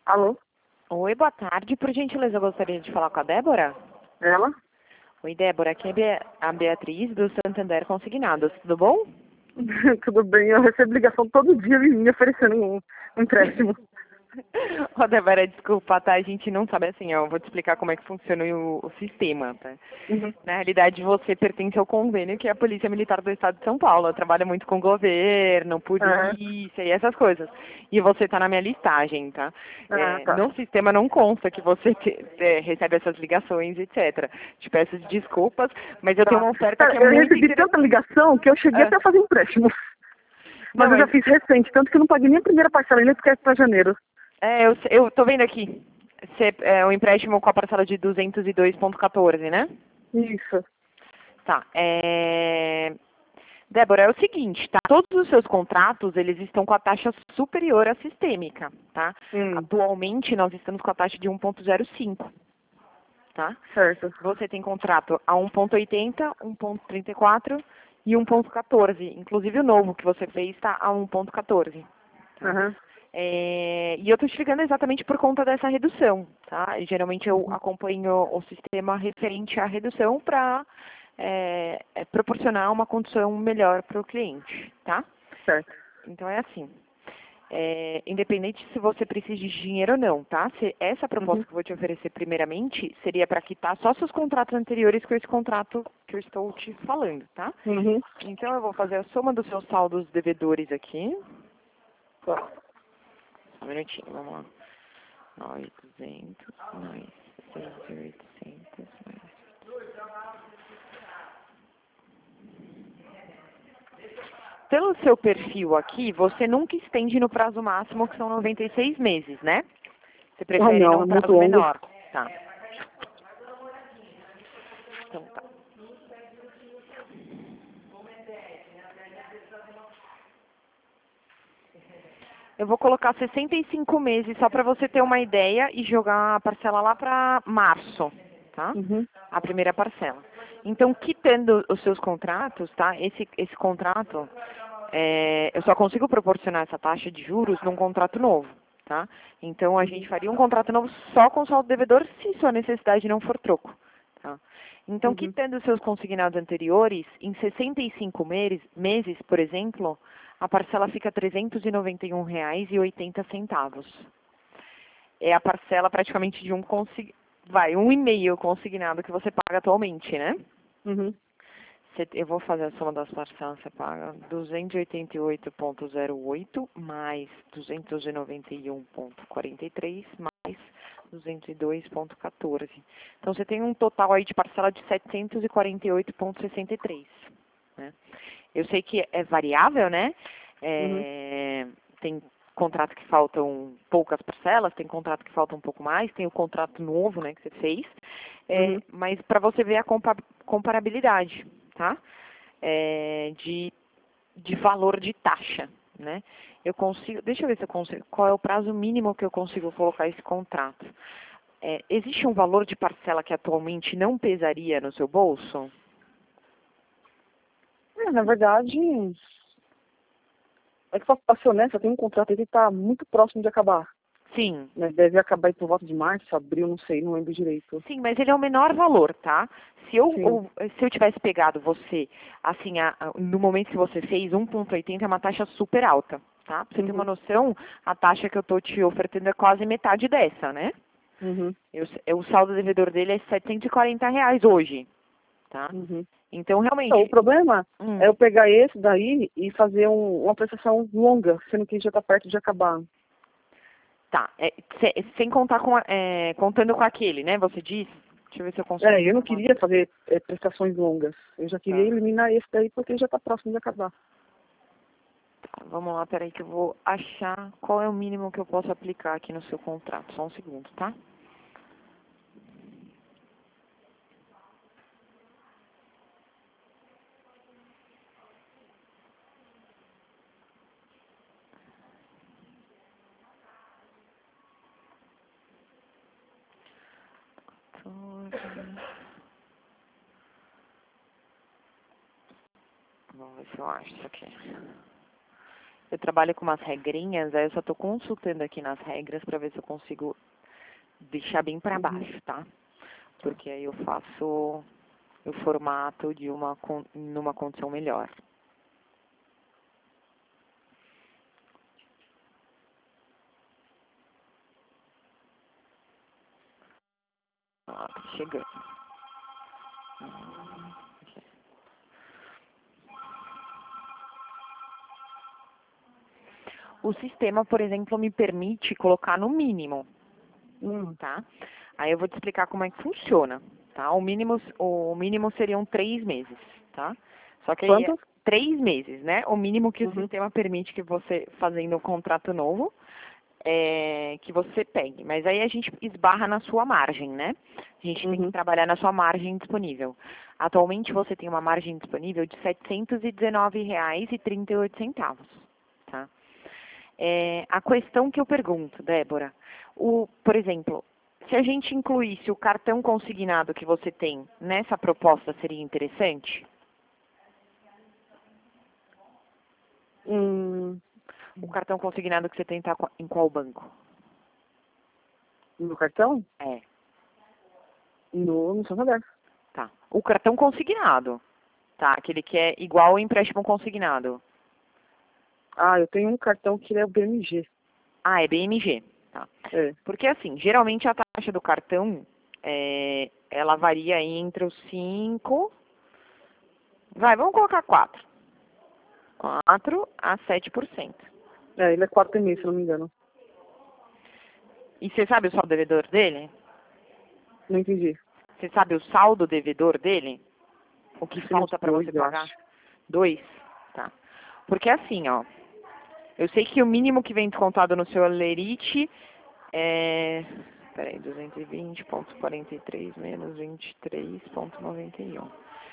Alô? Oi, boa tarde. Por gentileza, eu gostaria de falar com a Débora. Ela? Oi, Débora. Aqui é a Beatriz do Santander Consignados. Tudo bom? Tudo bem, eu recebo ligação todo dia me oferecendo um empréstimo. Ô, Débora, desculpa, tá? A gente não sabe assim, eu vou te explicar como é que funciona o sistema, tá? Uhum. Na realidade, você pertence ao convênio que é a Polícia Militar do Estado de São Paulo. Trabalha muito com governo, Ah, polícia e essas coisas. E você tá na minha listagem, tá? tá. No sistema não consta que você recebe essas ligações, etc. Te peço desculpas, mas eu tenho Tá. uma oferta Cara, que é eu muito recebi tanta interessante. ligação que eu cheguei até a fazer empréstimo. Não, Mas eu já mas fiz recente, tanto que eu não paguei nem a primeira parcela ainda porque é para janeiro. eu tô vendo aqui. O empréstimo com a parcela de 202,14, né? Isso. Tá. Débora, é o seguinte, tá? Todos os seus contratos, eles estão com a taxa superior à sistêmica, tá? Hum, Atualmente, nós estamos com a taxa de 1,05, tá? certo. Você tem contrato a 1,80, 1,34 e 1,14. Inclusive o novo que você fez está a 1,14. Tá? Aham. E eu estou te ligando exatamente por conta dessa redução, tá? Geralmente eu Uhum. acompanho o sistema referente à redução para proporcionar uma condição melhor para o cliente, tá? Certo. Então é assim. Independente se você precisa de dinheiro ou não, tá? Essa proposta Uhum. que eu vou te oferecer primeiramente seria para quitar só seus contratos anteriores com esse contrato que eu estou te falando, tá? Uhum. Então eu vou fazer a soma dos seus saldos devedores aqui. Tá. Só um minutinho, vamos lá. 9,200 mais 6.800 mais... Pelo seu perfil aqui, você nunca estende no prazo máximo, que são 96 meses, né? Você Ah, prefere não, num é muito prazo longo. menor. Tá. Então tá. Eu vou colocar 65 meses só para você ter uma ideia e jogar a parcela lá para março, tá? Uhum. A primeira parcela. Então, quitando os seus contratos, tá? Esse contrato, eu só consigo proporcionar essa taxa de juros num contrato novo, tá? Então, a gente Uhum. faria um contrato novo só com o saldo devedor se sua necessidade não for troco, tá? Então, Uhum. quitando os seus consignados anteriores, em 65 meses, por exemplo, a parcela fica R$ 391,80. É a parcela praticamente de um e-mail consignado que você paga atualmente, né? Uhum. Eu vou fazer a soma das parcelas, você paga 288,08 mais 291,43 mais 202,14. Então você tem um total aí de parcela de 748,63, né? Eu sei que é variável, né? Uhum. Tem contrato que faltam poucas parcelas, tem contrato que falta um pouco mais, tem o contrato novo, né, que você fez. Uhum. Mas para você ver a comparabilidade, tá? De valor de taxa, né? Eu consigo, deixa eu ver se eu consigo, qual é o prazo mínimo que eu consigo colocar esse contrato. Existe um valor de parcela que atualmente não pesaria no seu bolso? Na verdade, é que pra ser honesta, tem um contrato aí que tá muito próximo de acabar. Sim. Né? Deve acabar aí por volta de março, abril, não sei, não lembro direito. Sim, mas ele é o menor valor, tá? Sim. Se eu tivesse pegado você, assim, no momento que você fez, 1,80 é uma taxa super alta, tá? Pra você ter uma Uhum. noção, a taxa que eu tô te ofertando é quase metade dessa, né? Uhum. O saldo devedor dele é R$ 740 hoje, tá? Uhum. Então, Então, o realmente, problema é hum, eu pegar esse daí e fazer uma prestação longa, sendo que já tá perto de acabar. tá. Sem contar contando com aquele, né? Você disse? Deixa eu ver se eu consigo Eu não fazer uma... queria fazer prestações longas. Eu já queria Tá. eliminar esse daí porque já tá próximo de acabar. Vamos lá, peraí que eu vou achar qual é o mínimo que eu posso aplicar aqui no seu contrato. Só um segundo, tá? Vamos ver se eu acho isso aqui. eu trabalho com umas regrinhas, aí eu só estou consultando aqui nas regras para ver se eu consigo deixar bem para baixo, tá? Porque aí eu faço o formato de numa condição melhor. Ah, tá chegando. O sistema, por exemplo, me permite colocar no mínimo, tá? Aí eu vou te explicar como é que funciona, tá? O mínimo seriam 3 meses, tá? Só que aí Quanto? 3 meses, né? O mínimo que o sistema permite que você, fazendo um contrato novo, que você pegue. Mas aí a gente esbarra na sua margem, né? A gente tem que trabalhar na sua margem disponível. Atualmente você tem uma margem disponível de R$ 719,38, tá? A questão que eu pergunto, Débora, por exemplo, se a gente incluísse o cartão consignado que você tem nessa proposta, seria interessante? O cartão consignado que você tem tá em qual banco? No cartão? É. No Santander. Tá. O cartão consignado, tá? Aquele que é igual ao empréstimo consignado. Ah, eu tenho um cartão que ele é o BMG. Ah, é BMG, tá? É. Porque assim, geralmente a taxa do cartão, ela varia aí entre os 5, vamos colocar 4 a 7%. Ele é 4,5, se não me engano. E você sabe o saldo devedor dele? Não entendi. Você sabe o saldo devedor dele? O que falta para você eu pagar? acho. 2? Tá. Porque assim, ó, eu sei que o mínimo que vem descontado no seu Lerite é... Peraí, 220,43 menos 23,91.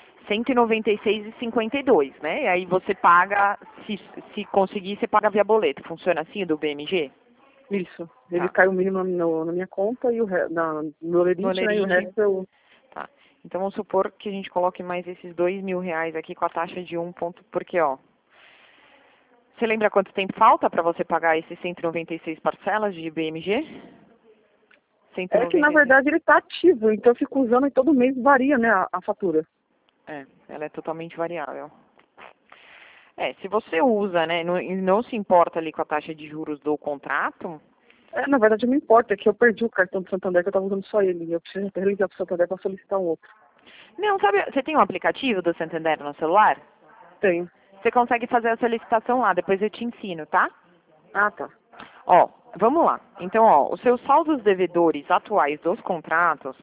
196,52, né? E aí você paga, se conseguir, você paga via boleto. Funciona assim, do BMG? Isso. Ele cai o mínimo na minha conta e no Lerite, né? E o resto eu... Tá. Então vamos supor que a gente coloque mais esses R$ 2.000 aqui com a taxa de 1 ponto, porque, ó, você lembra quanto tempo falta para você pagar esses 196 parcelas de BMG? É que, na verdade, ele tá ativo, então eu fico usando e todo mês varia, né, a fatura. Ela é totalmente variável. Se você usa, né, e não se importa ali com a taxa de juros do contrato... Na verdade, não importa, é que eu perdi o cartão do Santander, que eu tava usando só ele. Eu preciso ligar pro Santander para solicitar um outro. Não, sabe, você tem um aplicativo do Santander no celular? Tenho. Você consegue fazer a solicitação lá, depois eu te ensino, tá? Ah, tá. Ó, vamos lá. Então, ó, os seus saldos devedores atuais dos contratos...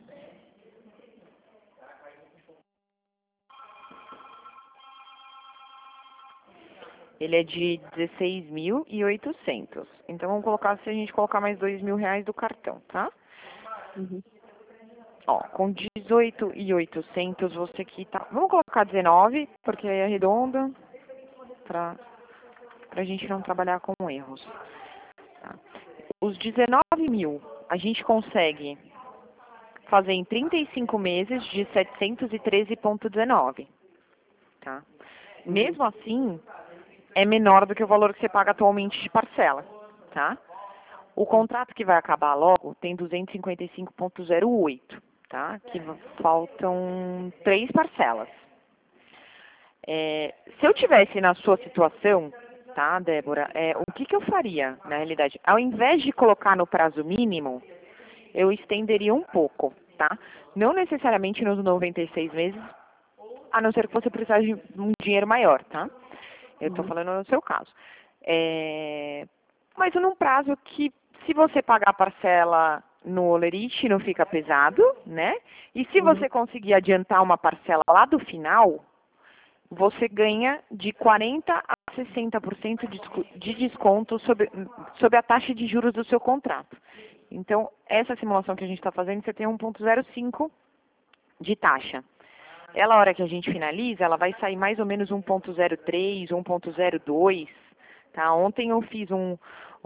Ele é de 16.800. Então, vamos colocar, se a gente colocar mais R$ 2.000 do cartão, tá? Ó, com 18.800 você quita... Vamos colocar 19, porque aí é redonda, pra gente não trabalhar com erros. Tá? Os 19.000 a gente consegue fazer em 35 meses de 713,19. Tá? Mesmo assim, é menor do que o valor que você paga atualmente de parcela, tá? O contrato que vai acabar logo tem 255,08, tá? Que faltam 3 parcelas. Se eu tivesse na sua situação, tá, Débora, o que eu faria, na realidade? Ao invés de colocar no prazo mínimo, eu estenderia um pouco, tá? Não necessariamente nos 96 meses, a não ser que você precisasse de um dinheiro maior, tá? Eu estou falando no seu caso. Mas num prazo que, se você pagar a parcela no Olerite, não fica pesado, né? E se você conseguir adiantar uma parcela lá do final, você ganha de 40% a 60% de desconto sobre a taxa de juros do seu contrato. Então, essa simulação que a gente está fazendo, você tem 1,05 de taxa. Ela, a hora que a gente finaliza, ela vai sair mais ou menos 1,03, 1,02, tá? Ontem eu fiz um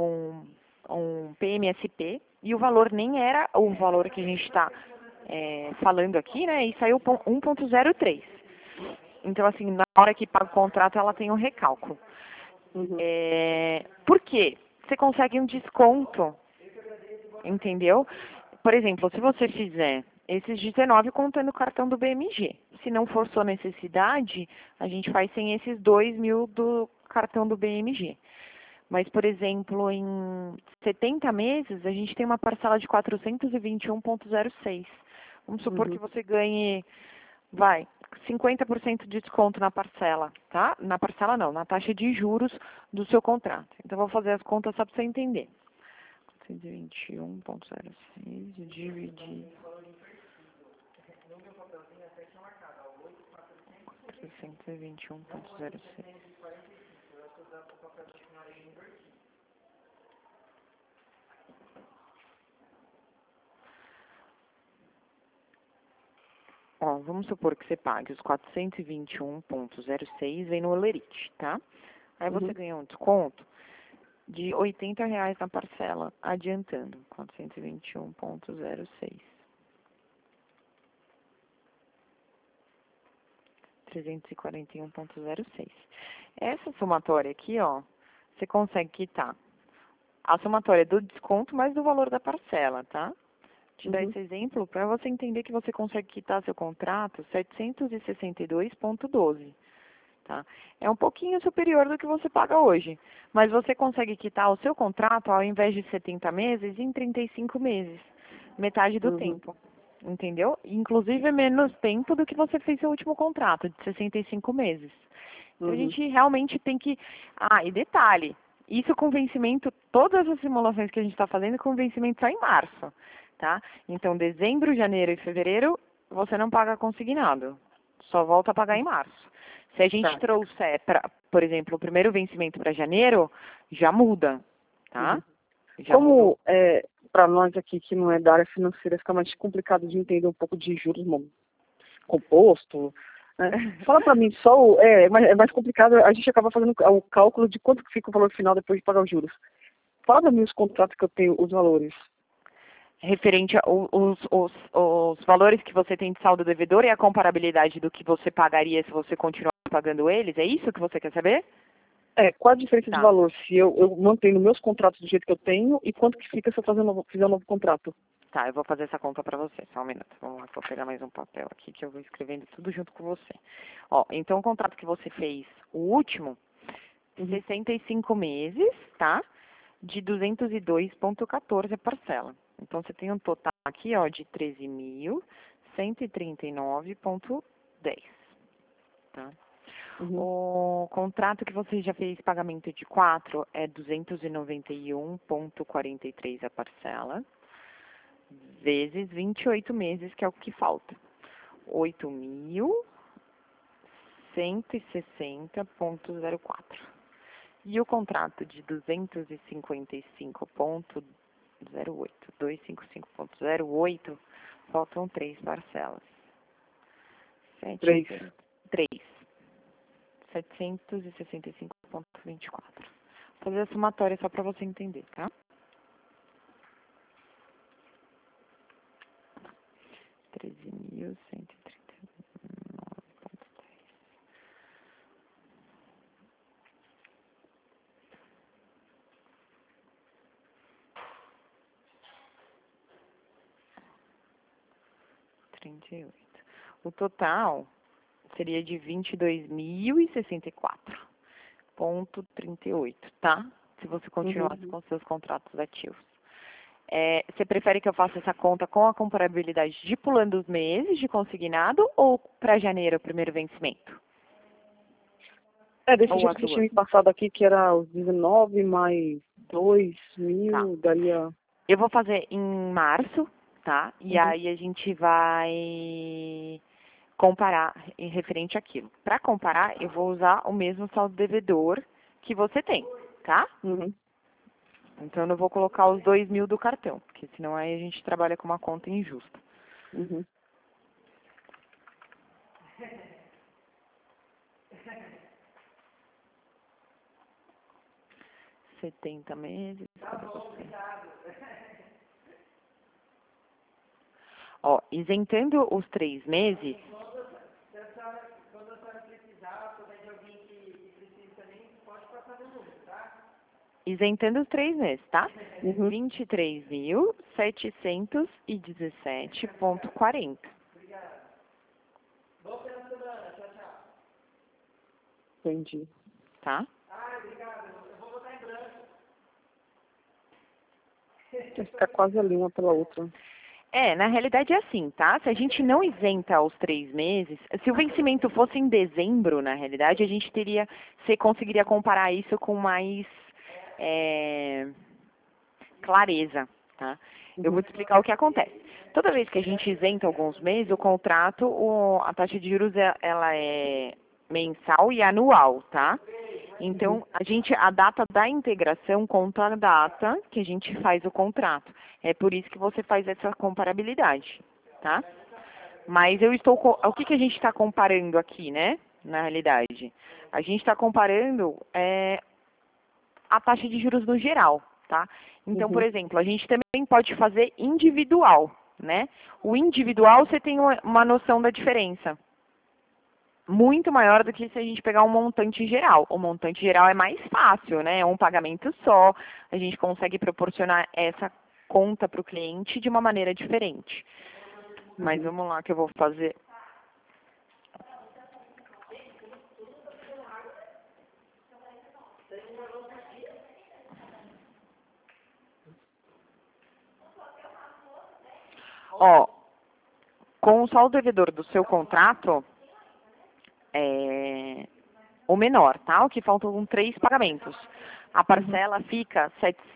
PMSP e o valor nem era o valor que a gente está falando aqui, né? E saiu 1,03. Então, assim, na hora que paga o contrato, ela tem um recálculo. Uhum. Por quê? Você consegue um desconto, entendeu? Por exemplo, se você fizer esses 19 contando o cartão do BMG, se não for sua necessidade, a gente faz sem esses 2.000 do cartão do BMG. Mas, por exemplo, em 70 meses, a gente tem uma parcela de 421,06. Vamos supor que você ganhe, 50% de desconto na parcela, tá? Na parcela não, na taxa de juros do seu contrato. Então, vou fazer as contas só para você entender. 421,06 dividir 421,06. Ó, vamos supor que você pague os 421,06 vem no Olerite, tá? Aí você ganha um desconto de R$ 80 na parcela, adiantando, 421,06. 341,06. Essa somatória aqui, ó, você consegue quitar a somatória do desconto mais do valor da parcela, tá? Te dar esse exemplo para você entender que você consegue quitar seu contrato 762,12. Tá? É um pouquinho superior do que você paga hoje, mas você consegue quitar o seu contrato, ao invés de 70 meses, em 35 meses, metade do tempo, entendeu? Inclusive menos tempo do que você fez seu último contrato, de 65 meses. Então, a gente realmente tem que... Ah, e detalhe, isso com vencimento, todas as simulações que a gente está fazendo, com vencimento só em março, tá? Então, dezembro, janeiro e fevereiro, você não paga consignado, só volta a pagar em março. Se a gente trouxer, por exemplo, o primeiro vencimento para janeiro, já muda, tá? Como para nós aqui que não é da área financeira, fica mais complicado de entender um pouco de juros composto, né? Fala para mim, é mais complicado, a gente acaba fazendo o cálculo de quanto que fica o valor final depois de pagar os juros. Fala para mim os contratos que eu tenho, os valores. Referente aos valores que você tem de saldo devedor e a comparabilidade do que você pagaria se você continuar pagando eles, é isso que você quer saber? Qual a diferença de valor se eu mantenho meus contratos do jeito que eu tenho e quanto que fica se eu fizer um novo contrato? Tá, eu vou fazer essa conta para você, só um minuto. Vamos lá, vou pegar mais um papel aqui que eu vou escrevendo tudo junto com você. Ó, então o contrato que você fez, o último, 65 meses, tá? De 202,14 a parcela. Então, você tem um total aqui, ó, de 13.139,10, tá? O contrato que você já fez pagamento de 4 é 291,43 a parcela, vezes 28 meses, que é o que falta. 8.160,04. E o contrato de 255,08, faltam 3 parcelas. 3. 765,24. Vou fazer a somatória só para você entender, tá? 13.139,10. O total seria de 22.064,38, tá? Se você continuasse com seus contratos ativos. Você prefere que eu faça essa conta com a comparabilidade de pulando os meses de consignado ou para janeiro, o primeiro vencimento? Desse jeito que eu tinha me passado aqui, que era os 19 mais 2.000, daria... Eu vou fazer em março, tá? E aí a gente vai comparar em referente àquilo. Para comparar, eu vou usar o mesmo saldo devedor que você tem, tá? Então, eu não vou colocar os 2.000 do cartão, porque senão aí a gente trabalha com uma conta injusta. 70 meses. Ó, isentando os 3 meses... Quando a senhora precisar, souber de alguém que precisa também, pode passar no número. isentando os 3 meses, tá? Uhum. 23.717,40. Entendi. Tá? Vai ficar quase ali uma pela outra. Na realidade é assim, tá? Se a gente não isenta os 3 meses, se o vencimento fosse em dezembro, na realidade, a gente teria, você conseguiria comparar isso com mais clareza, tá? Eu vou te explicar o que acontece. Toda vez que a gente isenta alguns meses, o contrato, a taxa de juros, ela é mensal e anual, tá? Então, a data da integração conta a data que a gente faz o contrato. É por isso que você faz essa comparabilidade, tá? Mas o que a gente está comparando aqui, né? Na realidade, a gente está comparando a taxa de juros no geral, tá? Então, por exemplo, a gente também pode fazer individual, né? O individual, você tem uma noção da diferença muito maior do que se a gente pegar um montante geral. O montante geral é mais fácil, né? É um pagamento só, a gente consegue proporcionar essa conta para o cliente de uma maneira diferente. Mas vamos lá que eu vou fazer. Ó, com o saldo devedor do seu contrato, o menor, tá? O que faltam 3 pagamentos. A parcela fica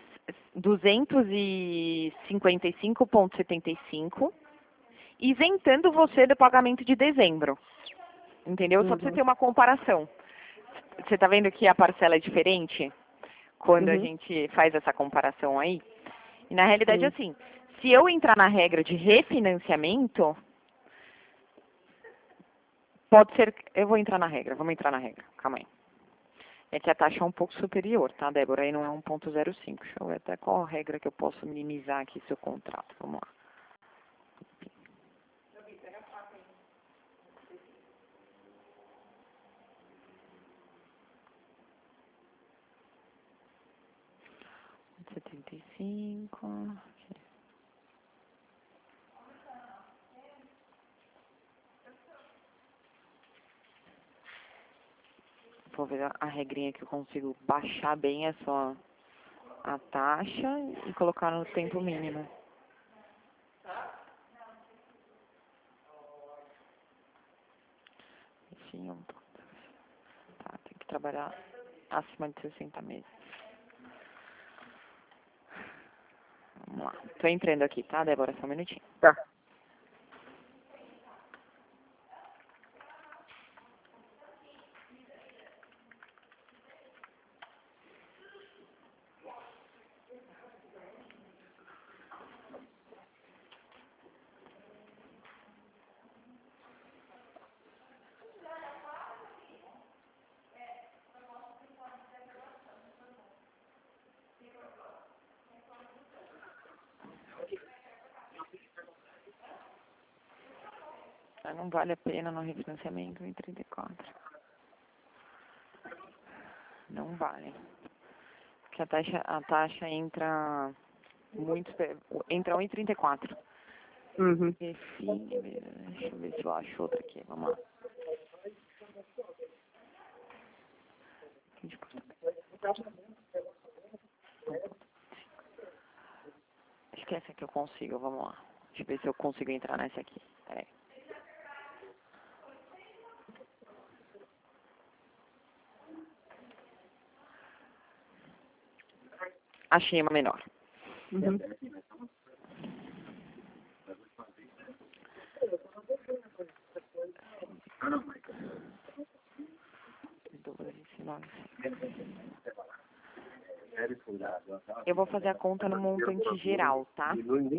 255,75, isentando você do pagamento de dezembro. Entendeu? Só para você ter uma comparação. Você está vendo que a parcela é diferente quando a gente faz essa comparação aí? E na realidade, assim, se eu entrar na regra de refinanciamento, pode ser... Eu vou entrar na regra, vamos entrar na regra. Calma aí. É que a taxa é um pouco superior, tá, Débora? Aí não é 1,05. Deixa eu ver até qual regra que eu posso minimizar aqui seu contrato. Vamos lá. R$1,75. Vou ver a regrinha que eu consigo baixar bem a taxa e colocar no tempo mínimo. Sim, tá, tem que trabalhar acima de 60 meses. Vamos lá. Tô entrando aqui, tá, Débora? Só um minutinho. Tá. Não vale a pena no refinanciamento em 34. Não vale. Porque a taxa entra muito... Entra 1,34. Deixa eu ver se eu acho outra aqui. Vamos lá. Acho que essa aqui eu consigo. Vamos lá. Deixa eu ver se eu consigo entrar nessa aqui. Peraí. Achei uma menor. Eu vou fazer a conta no montante geral, tá?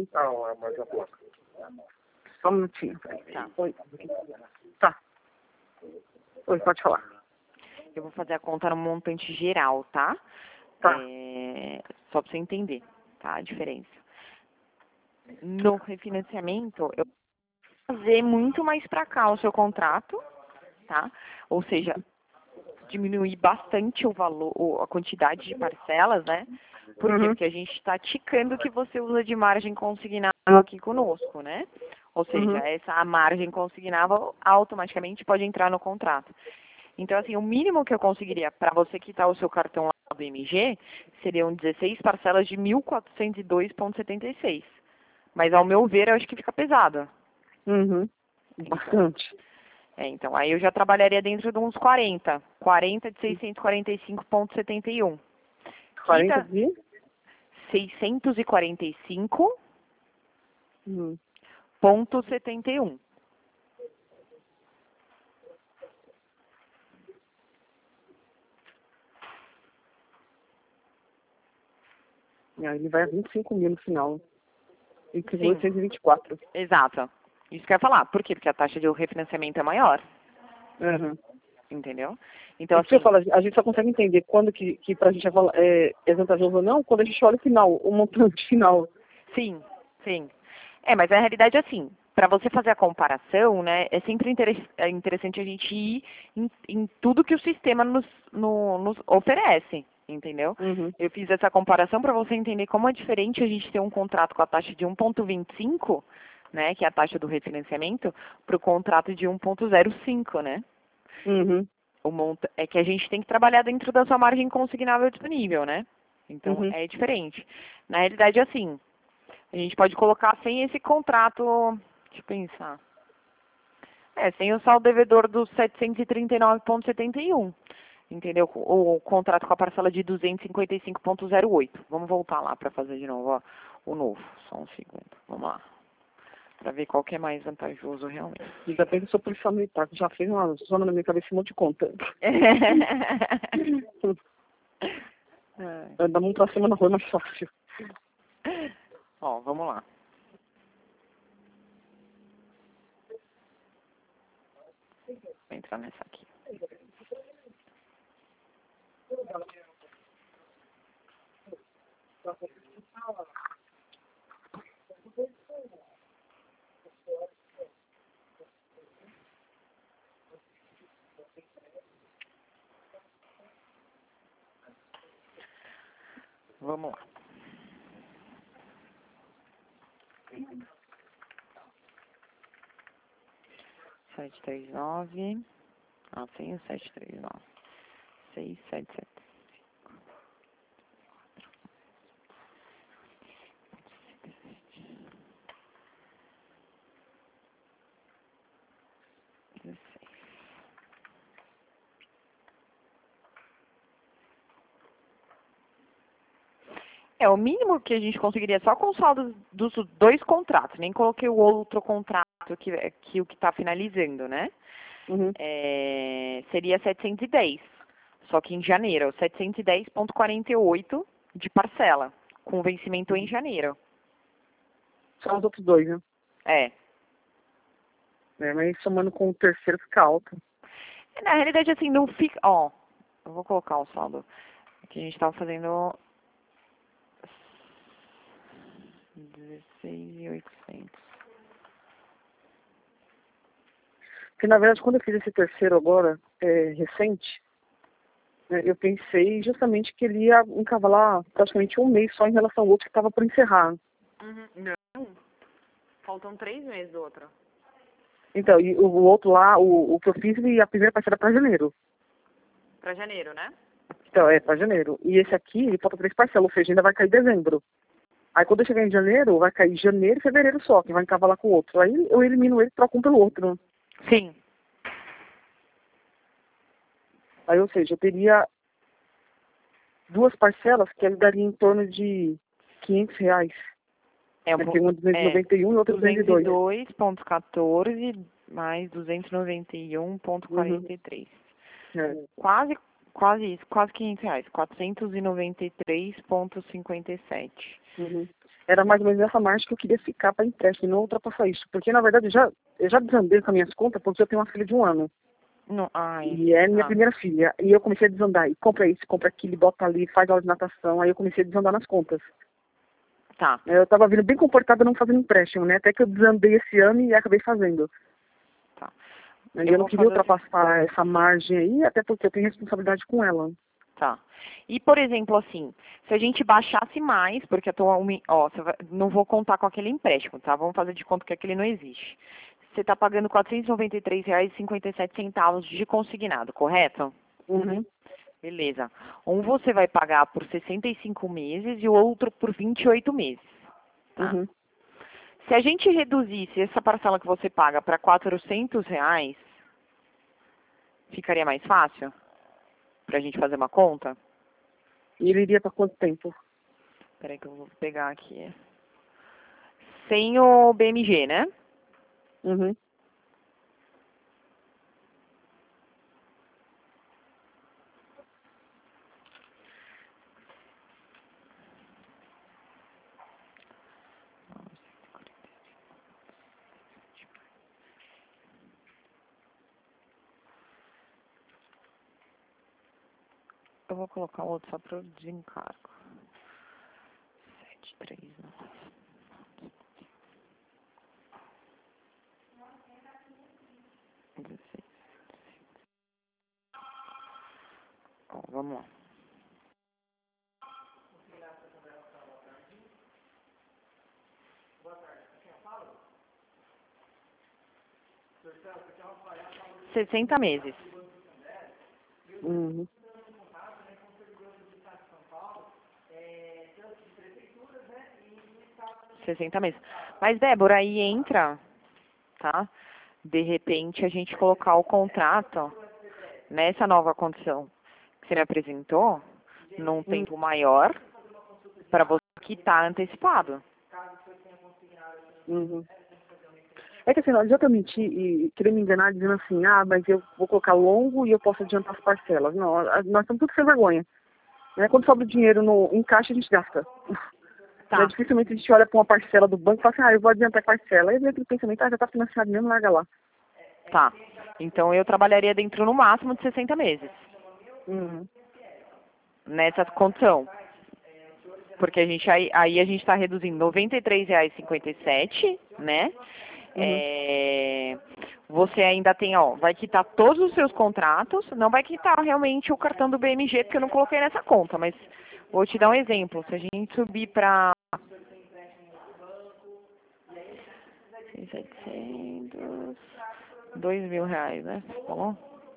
Só um minutinho. Tá. Oi. Tá. Oi, pode falar. Eu vou fazer a conta no montante geral, tá? Tá. Só para você entender, tá? A diferença. No refinanciamento, eu vou fazer muito mais para cá o seu contrato, tá? Ou seja, diminuir bastante o valor, a quantidade de parcelas, né? Por quê? Porque a gente está ticando o que você usa de margem consignável aqui conosco, né? Ou seja, a margem consignável automaticamente pode entrar no contrato. Então, assim, o mínimo que eu conseguiria para você quitar o seu cartão lá do MG seriam 16 parcelas de 1.402,76. Mas, ao meu ver, eu acho que fica pesado. Bastante. Então, aí eu já trabalharia dentro de uns 40. 40 de 645,71. 40 de? 645,71. E aí ele vai a 25 mil no final. E que Sim. 824. Exato. Isso que eu ia falar. Por quê? Porque a taxa de refinanciamento é maior. Entendeu? Então, assim, a gente só consegue entender quando que pra gente é vantajoso ou não, quando a gente olha o final, o montante final. Sim, sim. Mas na realidade, assim, para você fazer a comparação, né, é sempre interessante a gente ir em tudo que o sistema nos oferece, entendeu? Eu fiz essa comparação para você entender como é diferente a gente ter um contrato com a taxa de 1,25, né, que é a taxa do refinanciamento, para o contrato de 1,05, né? É que a gente tem que trabalhar dentro da sua margem consignável disponível, né? Então, é diferente. Na realidade, assim, a gente pode colocar sem esse contrato, deixa eu pensar. Sem o saldo devedor dos 739,71, entendeu? O contrato com a parcela de 255,08. Vamos voltar lá para fazer de novo, ó, o novo. Só um segundo. Vamos lá. Para ver qual que é mais vantajoso realmente. Ainda bem que eu sou policial militar, que já fez uma zona na minha cabeça um monte de conta. Andar muito pra cima na rua é mais fácil. Ó, vamos lá. Vou entrar nessa aqui. Vamos lá. Sete, três, nove. Sem o 739. 677. O mínimo que a gente conseguiria só com o saldo dos dois contratos, nem coloquei o outro contrato que o que está finalizando, né? Seria 710, só que em janeiro, 710,48 de parcela, com vencimento em janeiro. Só os outros dois, né? Mas somando com o terceiro fica alto. Na realidade, assim, não fica... Ó, eu vou colocar o saldo que a gente estava fazendo... 16.800. Porque, na verdade, quando eu fiz esse terceiro agora, recente, né, eu pensei justamente que ele ia encavalar praticamente um mês só em relação ao outro que estava por encerrar. Não. Faltam 3 meses do outro. Então, e o outro lá, o que eu fiz, a primeira parcela para janeiro. Para janeiro, né? Então, para janeiro. E esse aqui, ele falta 3 parcelas, ou seja, ainda vai cair dezembro. Aí quando eu chegar em janeiro, vai cair janeiro e fevereiro só, que vai encavalar com o outro. Aí eu elimino ele e troco um pelo outro. Sim. Aí, ou seja, eu teria 2 parcelas que ele daria em torno de R$500. Tem uma 291 e outra 202. 202,14 mais 291,43. Quase isso, quase R$500. 493,57. Era mais ou menos essa margem que eu queria ficar para empréstimo, não ultrapassar isso. Porque, na verdade, eu já desandei com as minhas contas, porque eu tenho uma filha de 1 ano. E é minha primeira filha. E eu comecei a desandar. E compra isso, compra aquilo, bota ali, faz aula de natação. Aí eu comecei a desandar nas contas. Eu tava vindo bem comportada não fazendo empréstimo, né? Até que eu desandei esse ano e acabei fazendo. Eu não queria ultrapassar essa margem aí, até porque eu tenho responsabilidade com ela. Tá. E, por exemplo, assim, se a gente baixasse mais, porque atualmente, ó, não vou contar com aquele empréstimo, tá? Vamos fazer de conta que aquele não existe. Você está pagando R$ 493,57 de consignado, correto? Uhum. Beleza. Um você vai pagar por 65 meses e o outro por 28 meses. Tá? Uhum. Se a gente reduzisse essa parcela que você paga para R$ 400, ficaria mais fácil? Para a gente fazer uma conta? E ele iria para quanto tempo? Espera aí que eu vou pegar aqui. Sem o BMG, né? Uhum. Eu vou colocar outro só para o desencargo. 739. Ó, vamos lá. R$ 60 meses. Uhum. 60 meses. Mas, Débora, aí entra, tá? De repente, a gente colocar o contrato nessa nova condição que você me apresentou, num tempo maior, para você quitar antecipado. Uhum. É que assim, não adianta eu mentir e querer me enganar dizendo assim, mas eu vou colocar longo e eu posso adiantar as parcelas. Não, nós estamos tudo sem vergonha. Né? Quando sobra o dinheiro em caixa, a gente gasta. Tá. Né? Dificilmente a gente olha para uma parcela do banco e fala assim, eu vou adiantar a parcela. Aí vem aquele pensamento, já está financiado mesmo, larga lá. Tá. Então, eu trabalharia dentro no máximo de 60 meses. Uhum. Nessa condição. Porque aí a gente está reduzindo R$ 93,57, né? Uhum. Você ainda tem, ó, vai quitar todos os seus contratos, não vai quitar realmente o cartão do BMG, porque eu não coloquei nessa conta, mas vou te dar um exemplo. Se a gente subir para 700, R$ 2.000, né? Tá bom?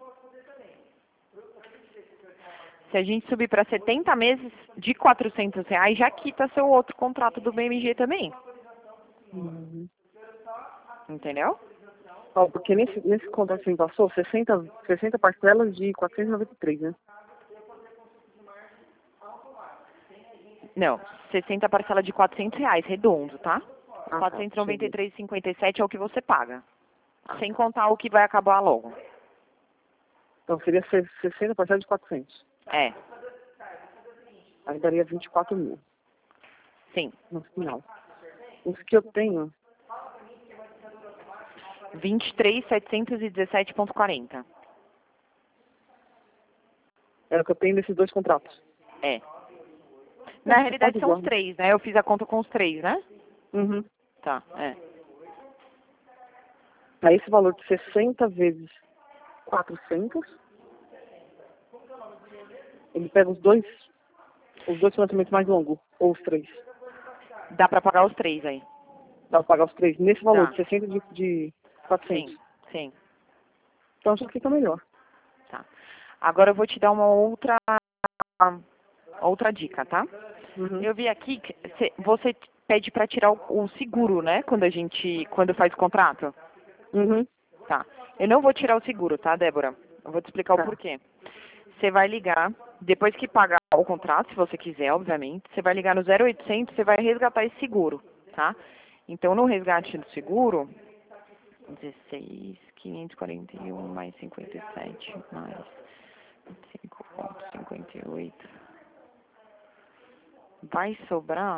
Se a gente subir para 70 meses de R$ 400, já quita seu outro contrato do BMG também. Uhum. Entendeu? Ó, porque nesse contrato que você me passou, 60 parcelas de 493, né? Não, 60 parcela de R$ 400, redondo, tá? Ah, tá. R$ 493,57 é o que você paga. Sem contar o que vai acabar logo. Então seria 60 parcelas de 400. É, Aí daria 24 mil sim. no final. Os que eu tenho, 23.717,40. é o que eu tenho nesses dois contratos. É. Na realidade Quase são os igual. 3, né? Eu fiz a conta com os 3, né? Uhum. Tá, é. Aí esse valor de 60 vezes 400, ele pega os dois financiamentos mais longos, ou os três. Dá pra pagar os 3 aí. Dá pra pagar os três nesse valor Dá. de 60 de 400. Sim, sim. Então já fica melhor. Tá. Agora eu vou te dar uma outra dica, tá? Uhum. Eu vi aqui que você pede para tirar o seguro, né? Quando faz o contrato. Uhum. Tá. Eu não vou tirar o seguro, tá, Débora? Eu vou te explicar o Tá. porquê. Você vai ligar, depois que pagar o contrato, se você quiser, obviamente, você vai ligar no 0800, você vai resgatar esse seguro, tá? Então, no resgate do seguro, 16.541 mais 57 mais 25,58. Vai sobrar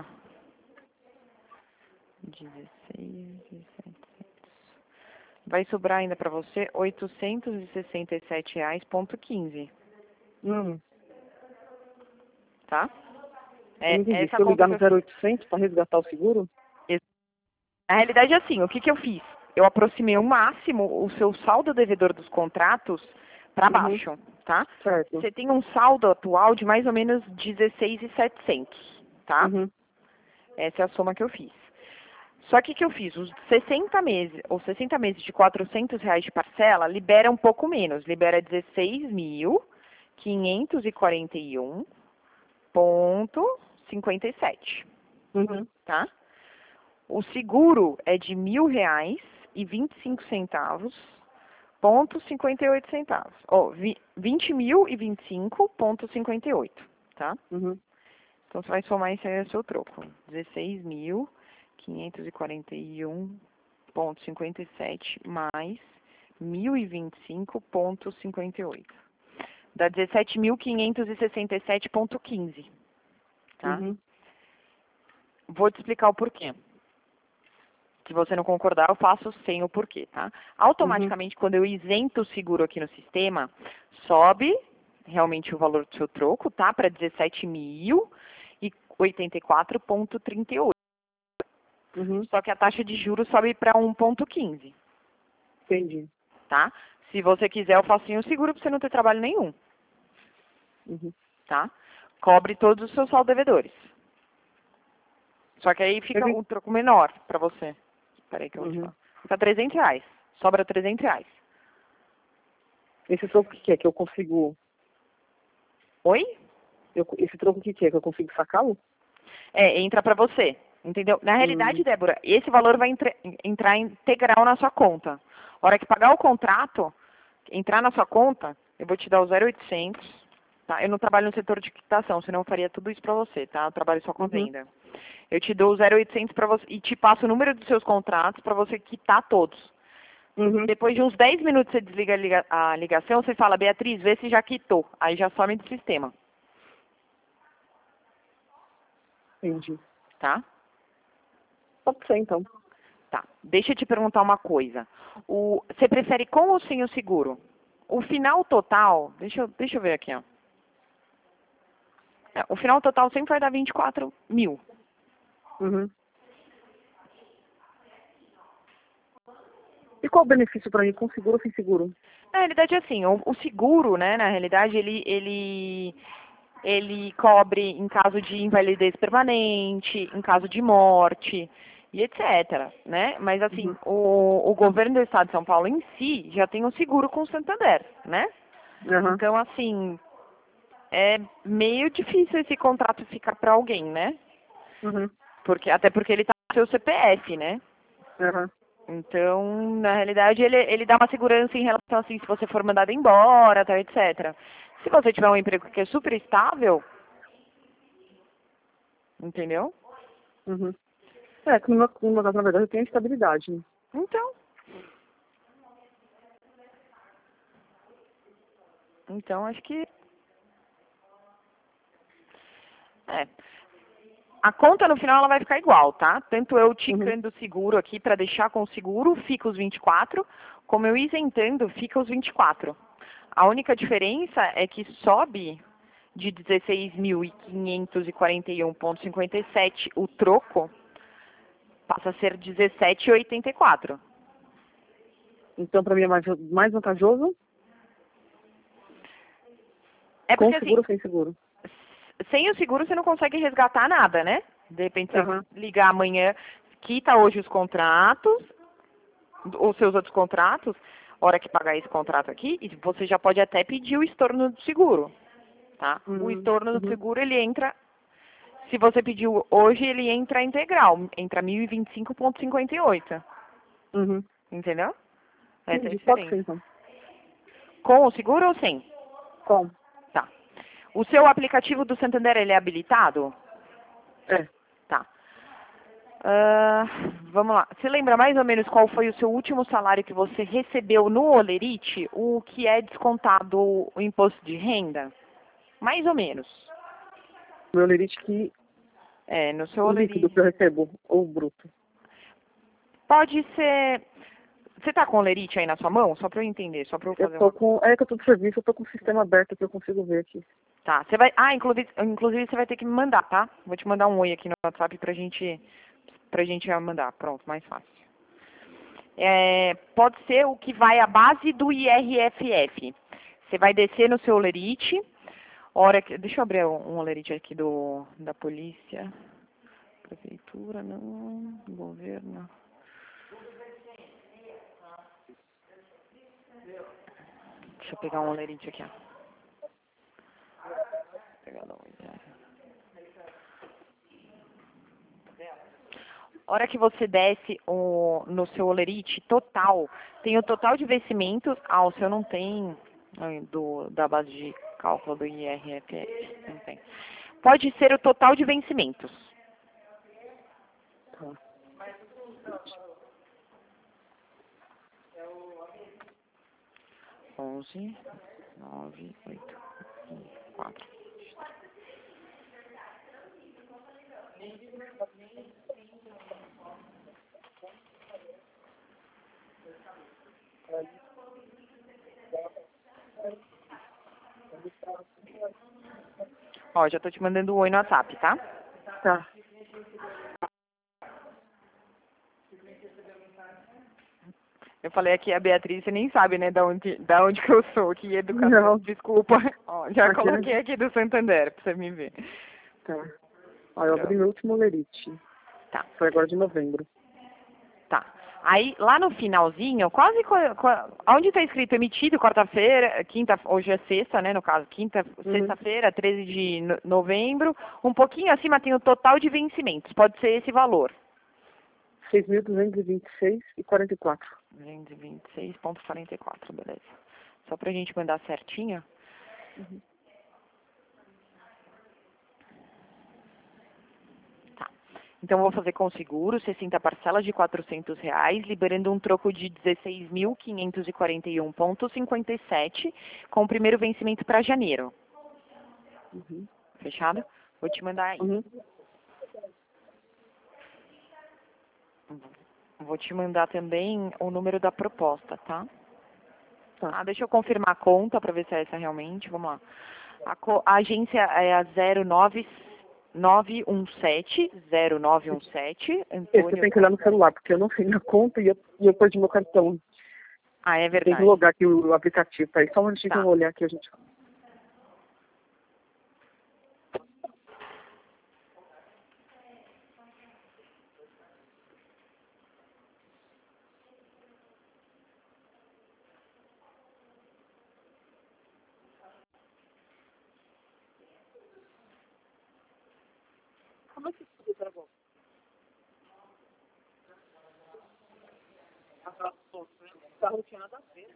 16.700. Vai sobrar ainda para você R$ 867,15, Hum. tá? Eu não entendi. Essa Se eu conta ligar que no eu fiz. 0800 para resgatar o seguro? Na realidade, assim, o que eu fiz? eu aproximei ao máximo o seu saldo devedor dos contratos para baixo, tá? Certo. Você tem um saldo atual de mais ou menos 16.700, tá? Uhum. Essa é a soma que eu fiz. Só que o que eu fiz? Os 60 meses, ou 60 meses de R$ 400 de parcela, libera um pouco menos. Libera 16.541,57, Uhum. tá? O seguro é de R$ 1.000,25, ponto 58 centavos. Ó, 20.025,58, tá? Uhum. Então, você vai somar isso aí ao seu troco. 16.541,57 mais 1.025,58. Dá 17.567,15. Tá? Uhum. Vou te explicar o porquê. Se você não concordar, eu faço sem o porquê, tá? Automaticamente, quando eu isento o seguro aqui no sistema, sobe realmente o valor do seu troco, tá? Para 17.084,38. Uhum. Só que a taxa de juros sobe para 1,15, Entendi. tá? Se você quiser, eu faço sem o seguro para você não ter trabalho nenhum, Uhum. tá? Cobre todos os seus saldos devedores. Só que aí fica um troco menor para você. Peraí que eu vou te Uhum. falar. Fica R$ 300. Sobra R$ 300. Esse troco que é? Que eu consigo... Oi? Esse troco que é? Que eu consigo sacá-lo? Entra para você. Entendeu? Na realidade, Débora, esse valor vai entrar integral na sua conta. A hora que pagar o contrato, entrar na sua conta, eu vou te dar o 0,800. Tá? Eu não trabalho no setor de quitação, senão eu faria tudo isso para você, tá? Eu trabalho só com a venda. Eu te dou o 0,800 para você e te passo o número dos seus contratos para você quitar todos. Uhum. Depois de uns 10 minutos você desliga a ligação, você fala, Beatriz, vê se já quitou. Aí já some do sistema, Entendi. tá? Pode ser, então. Tá. Deixa eu te perguntar uma coisa. Você prefere com ou sem o seguro? O final total, deixa eu ver aqui, ó. O final total sempre vai dar 24 mil. Uhum. E qual o benefício para mim, com seguro ou sem seguro? Na realidade, assim, o seguro, né, na realidade, ele cobre em caso de invalidez permanente, em caso de morte e etc, né? Mas, assim, o governo do estado de São Paulo em si já tem um seguro com o Santander, né? Uhum. Então, assim, é meio difícil esse contrato ficar para alguém, né? Uhum. Até porque ele está no seu CPF, né? Uhum. Então, na realidade, ele dá uma segurança em relação, assim, se você for mandado embora, tal, etc. Se você tiver um emprego que é super estável, entendeu? Uhum. Que no meu caso, na verdade, eu tenho estabilidade. Né? Então, acho que... A conta no final ela vai ficar igual, tá? Tanto eu ticando o seguro aqui para deixar com o seguro, fica os 24, como eu isentando, fica os 24. A única diferença é que sobe de 16.541,57 o troco, passa a ser 17,84. Então, para mim é mais vantajoso É com porque seguro assim, ou sem seguro? sem o seguro você não consegue resgatar nada, né? De repente você Uhum. ligar amanhã, quita hoje os contratos, os seus outros contratos, hora que pagar esse contrato aqui, e você já pode até pedir o estorno do seguro, tá? O estorno do seguro, ele entra, se você pediu hoje, ele entra integral, entra 1.025,58, Uhum. entendeu? Essa é a Entendi. Pode ser, diferença. então. Com o seguro ou sem? Com. Tá. O seu aplicativo do Santander, ele é habilitado? É. Tá. Vamos lá. Você lembra mais ou menos qual foi o seu último salário que você recebeu no Olerite? O que é descontado o imposto de renda? Mais ou menos. Meu lerite que No seu o líquido Olerite. que eu recebo, ou o bruto. Pode ser... Você tá com o Olerite aí na sua mão? Só para eu entender, só para eu Eu fazer tô uma... com. É que eu tô de serviço, eu tô com o sistema aberto que eu consigo ver aqui. Tá. Você vai... inclusive você vai ter que me mandar, tá? Vou te mandar um oi aqui no WhatsApp pra gente mandar. Pronto, mais fácil. pode ser o que vai à base do IRFF. Você vai descer no seu olerite. Deixa eu abrir um olerite aqui da polícia. Prefeitura, não. Governo. Deixa eu pegar um olerite aqui, ó. Hora que você desce no seu olerite total, tem o total de vencimentos. O seu não tem da base de cálculo do IRFF. Não tem. Pode ser o total de vencimentos. Tá. 11, 9, 8, 4. Ó, já tô te mandando um oi no WhatsApp, tá? Tá. Eu falei aqui a Beatriz, você nem sabe, né, da onde que eu sou, que educação. Não. Desculpa. Ó, já Aqui, coloquei né? aqui do Santander, pra você me ver. Tá. Ó, eu abri meu último olerite. Tá. Foi agora de novembro. Tá. Aí, lá no finalzinho, onde está escrito emitido, quarta-feira, quinta, hoje é sexta, né, no caso, sexta-feira, 13 de novembro, um pouquinho acima tem o total de vencimentos, pode ser esse valor. 6.226,44. 226,44, beleza. Só pra gente mandar certinho. Uhum. Então, eu vou fazer com seguro, 60 parcelas de R$400, liberando um troco de 16.541,57, com o primeiro vencimento para janeiro. Uhum. Fechado? Vou te mandar aí. Uhum. Vou te mandar também o número da proposta, tá? Tá. Deixa eu confirmar a conta para ver se é essa realmente. Vamos lá. A agência é a 0917. Esse eu tenho que olhar no celular, porque eu não sei minha conta e eu perdi meu cartão. É verdade. Tem que logar aqui o aplicativo. Aí só um minutinho que eu vou olhar aqui, a gente... Como é que você gravou? O carro não tinha nada a ver.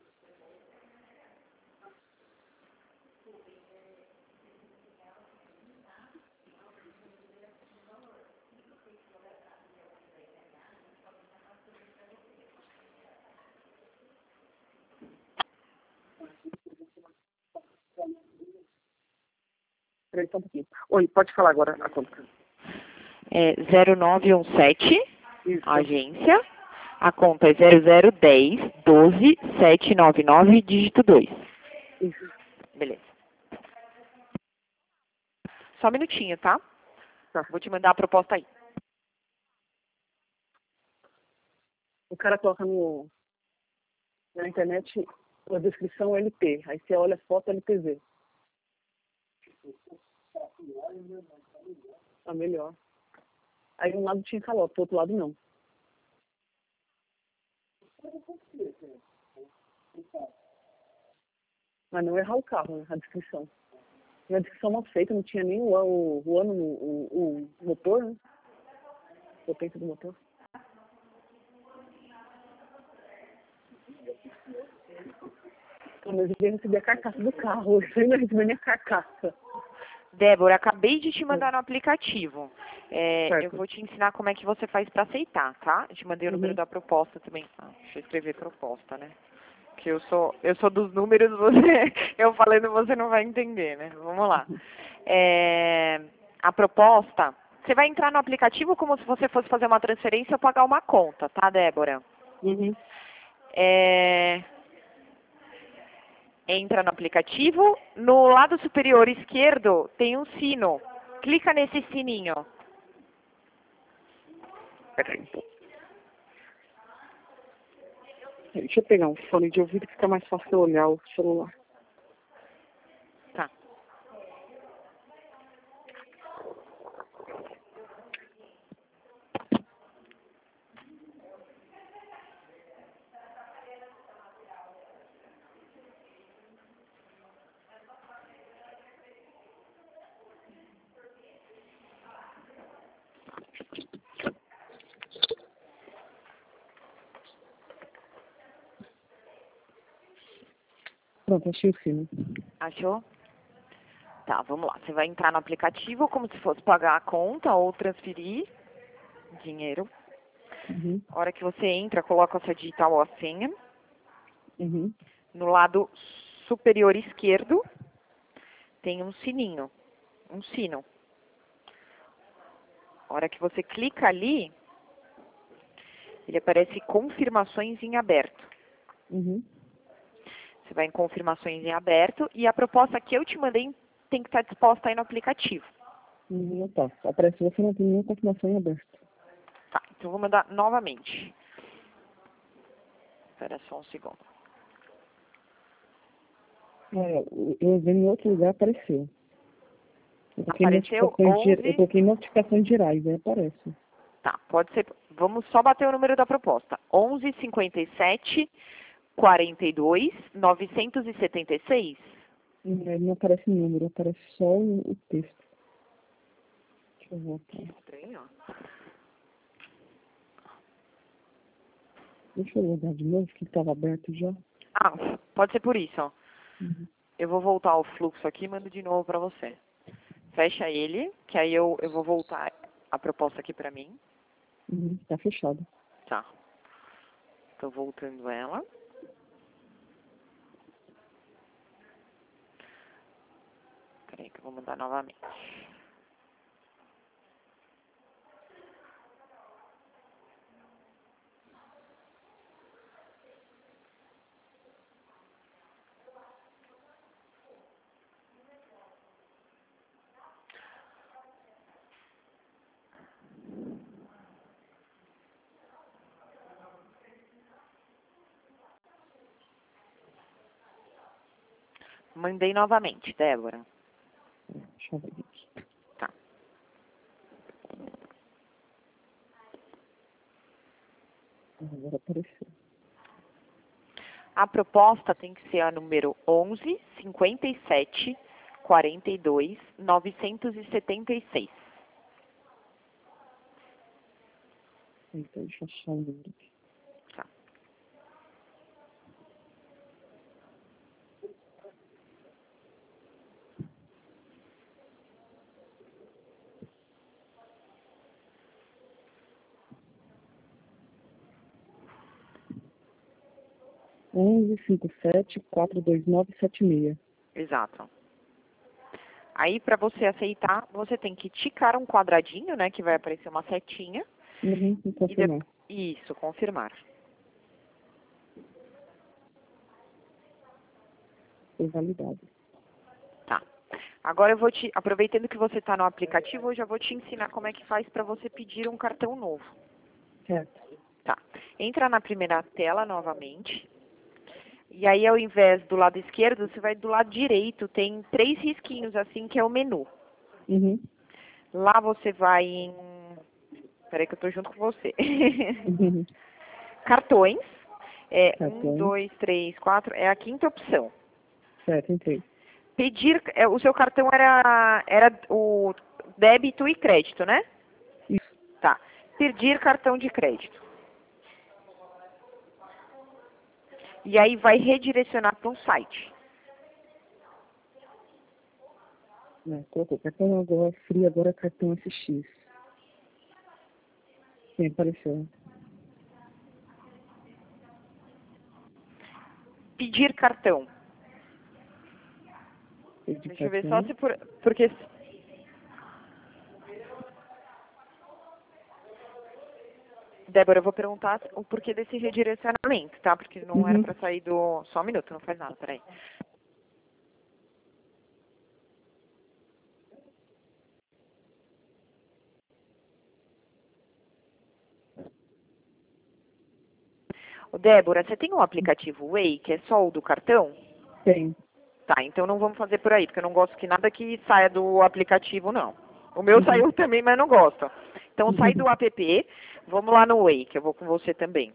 Peraí, só um pouquinho. Oi, pode falar agora a conta. É 0917, Isso. a agência. A conta é 0010 12 799, dígito 2. Isso. Beleza. Só um minutinho, tá? Tá. Vou te mandar a proposta aí. O cara coloca na internet a descrição LP. Aí você olha a foto LPZ. Tá melhor. Aí um lado tinha calote, do outro lado não. Mas não errar o carro, né? A descrição. E a descrição mal feita, não tinha nem o ano, o motor, né? O potência do motor. Pelo menos eu ia receber a carcaça do carro. Hoje eu ainda recebi a minha carcaça. Débora, acabei de te mandar no aplicativo. Certo. Eu vou te ensinar como é que você faz para aceitar, tá? Eu te mandei o número da proposta também. Deixa eu escrever proposta, né? Que eu sou dos números, eu falando você não vai entender, né? Vamos lá. A proposta, você vai entrar no aplicativo como se você fosse fazer uma transferência ou pagar uma conta, tá, Débora? Uhum. Entra no aplicativo, no lado superior esquerdo tem um sino. Clica nesse sininho. Peraí, então. Deixa eu pegar um fone de ouvido que fica mais fácil olhar o celular. Tá. Pronto, achei o filme. Achou? Tá, vamos lá. Você vai entrar no aplicativo como se fosse pagar a conta ou transferir dinheiro. Uhum. A hora que você entra, coloca a sua digital ou a senha. Uhum. No lado superior esquerdo tem um sininho, um sino. A hora que você clica ali, ele aparece confirmações em aberto. Uhum. Você vai em confirmações em aberto e a proposta que eu te mandei tem que estar disposta aí no aplicativo. Tá. Aparece que você não tem nenhuma confirmação em aberto. Tá, então eu vou mandar novamente. Espera só um segundo. Eu vi em outro lugar, apareceu. Apareceu Eu 11. coloquei notificações gerais, aí aparece. Tá, pode ser. Vamos só bater o número da proposta. 11 57 42 976. Não aparece número, aparece só o texto. Deixa eu voltar. Estranho. Deixa eu olhar de novo, que estava aberto já. Ah, pode ser por isso, ó. Uhum. Eu vou voltar ao fluxo aqui e mando de novo para você. Fecha ele, que aí eu vou voltar a proposta aqui para mim. Uhum. Tá fechado. Tá. Tô voltando ela. Peraí que eu vou mandar novamente. Mandei novamente, Débora. Deixa eu ver aqui. Tá. Agora apareceu. A proposta tem que ser a número 11 57 42 976. Então, deixa eu achar o número aqui. Tá. onze cinco sete quatro dois nove sete seis. Exato. Aí, para você aceitar, você tem que ticar um quadradinho, né, que vai aparecer uma setinha. Uhum. Vou confirmar. Isso, confirmar. Foi validado. Tá. Agora eu vou aproveitando que você está no aplicativo, eu já vou te ensinar como é que faz para você pedir um cartão novo. Certo. Tá. Entra na primeira tela novamente. E aí, ao invés do lado esquerdo, você vai do lado direito. Tem 3 risquinhos assim, que é o menu. Uhum. Lá você vai em... Peraí que eu tô junto com você. Uhum. Cartões. É, Cartão. 1, 2, 3, 4. É a quinta opção. Certo, entrei. Pedir... o seu cartão era o débito e crédito, né? Isso. Tá. Pedir cartão de crédito. E aí vai redirecionar para um site. Colocou cartão agora, free, agora cartão SX. Sim, apareceu. Pedir cartão. Pedir Deixa eu ver só cartão. se porque... Débora, eu vou perguntar o porquê desse redirecionamento, tá? Porque não era Uhum. para sair do... Só um minuto, não faz nada, peraí. Ô, Débora, você tem um aplicativo Way, que é só o do cartão? Tem. Tá, então não vamos fazer por aí, porque eu não gosto que nada que saia do aplicativo, não. O meu saiu também, mas não gosto. Então sai do app, vamos lá no Way, que eu vou com você também.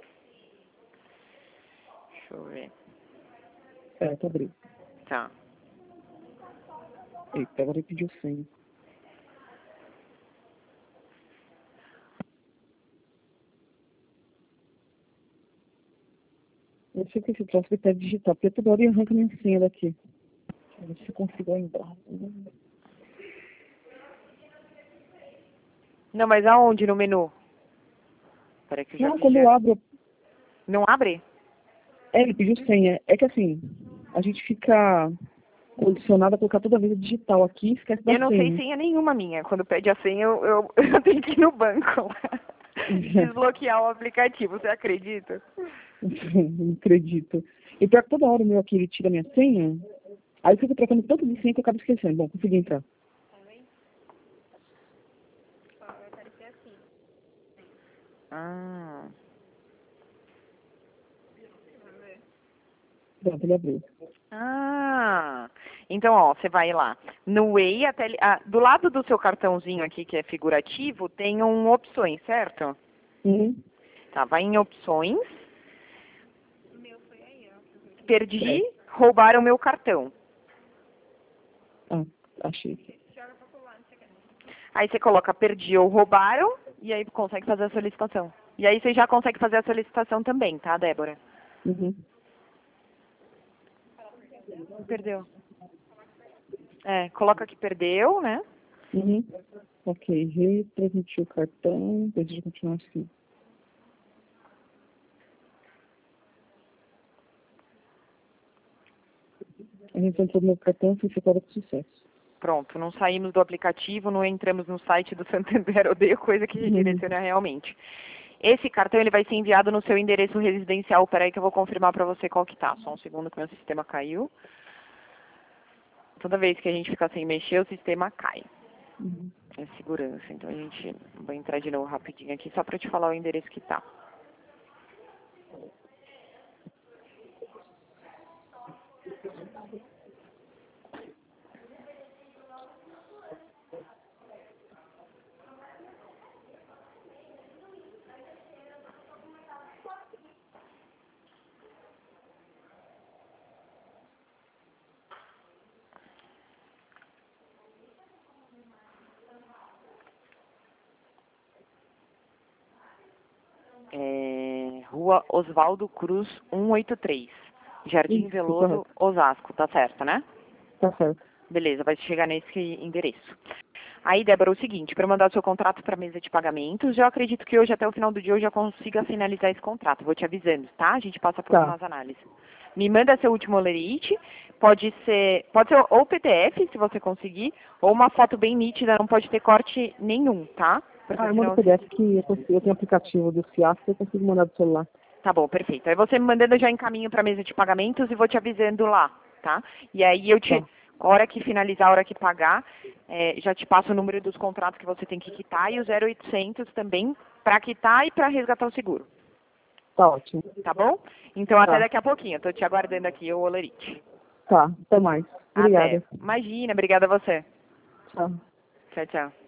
Deixa eu ver. Tá abrindo. Tá. Eita, agora ele pediu senha. Eu sei que esse troço vai estar digital, porque toda hora ele arranca minha senha daqui. Deixa eu ver se eu consigo lembrar. Não, mas aonde no menu? Peraí que eu já Não, vi. quando eu abro, Não abre? ele pediu senha. É que assim, a gente fica condicionado a colocar toda vez digital aqui e esquece da Eu não sei senha. senha nenhuma minha. Quando pede a senha, eu tenho que ir no banco desbloquear o aplicativo. Você acredita? Não acredito. E pior que toda hora o meu aqui ele tira minha senha, aí eu fico trocando tanto de senha que eu acabo esquecendo. Bom, consegui entrar. Ah. Pronto, ele abriu. Ah. Então, ó, você vai lá. No Way, do lado do seu cartãozinho aqui, que é figurativo, tem opções, certo? Tá, vai em opções. Perdi, roubaram meu cartão. Ah, achei. Aí você coloca perdi ou roubaram e aí consegue fazer a solicitação. E aí você já consegue fazer a solicitação também, tá, Débora? Perdeu. Coloca que perdeu, né? Ok, retransmitir o cartão, desejo continuar assim. A gente entrou no meu cartão, foi efetuada com sucesso. Pronto, não saímos do aplicativo, não entramos no site do Santander, odeio coisa que redireciona realmente. Esse cartão ele vai ser enviado no seu endereço residencial. Peraí que eu vou confirmar para você qual que tá. Só um segundo que meu sistema caiu. Toda vez que a gente fica sem mexer, o sistema cai. É segurança. Então a gente vai entrar de novo rapidinho aqui só para te falar o endereço que tá. Rua Oswaldo Cruz, 183. Jardim Isso, Veloso, Osasco. Tá certo, né? tá certo. Beleza, vai chegar nesse endereço. Aí, Débora, é o seguinte, para mandar o seu contrato para a mesa de pagamentos, eu acredito que hoje, até o final do dia, eu já consiga finalizar esse contrato. Vou te avisando, tá? A gente passa por umas análises. Me manda seu último olerite, pode ser ou PDF, se você conseguir, ou uma foto bem nítida, não pode ter corte nenhum, tá? Porque Eu mando PDF que eu tenho aplicativo do FIAF que eu consigo mandar do celular. Tá bom, perfeito. Aí você me mandando, eu já encaminho para a mesa de pagamentos e vou te avisando lá, tá? E aí a hora que finalizar, a hora que pagar, já te passo o número dos contratos que você tem que quitar e o 0800 também para quitar e para resgatar o seguro. Tá ótimo. Tá bom? Então até daqui a pouquinho. Eu tô te aguardando aqui, o Olerite. Tá, até mais. Obrigada. Até. Imagina, obrigada a você. Tchau. Tchau, tchau.